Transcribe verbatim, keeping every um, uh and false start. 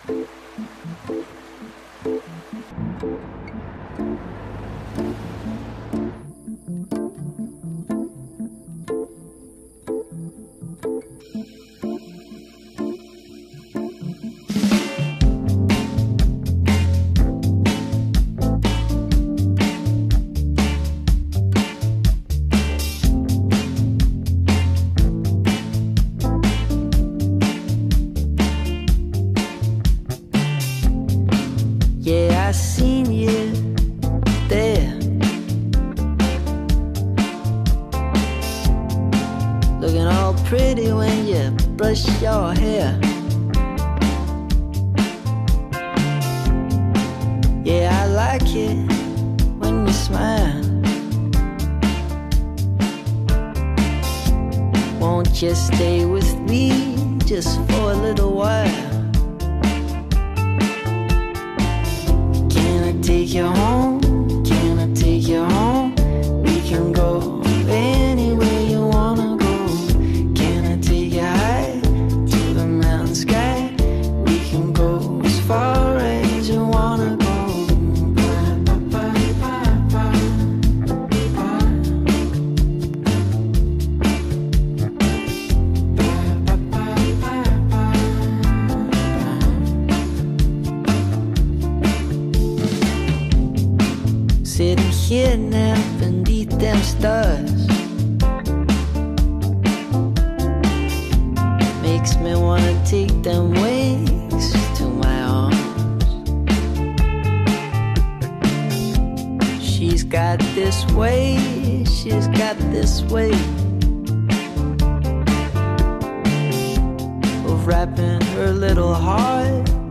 Yeah, I seen you there, looking all pretty when you brush your hair. Yeah, I like it when you smile. Won't you stay with me just for a little while? Take you home, can I take you home? We can go anywhere you wanna go. Can I take you high to the mountain sky? We can go as far as you wanna go. Sitting here now beneath them stars makes me wanna take them wings to my arms. She's got this way, she's got this way of wrapping her little heart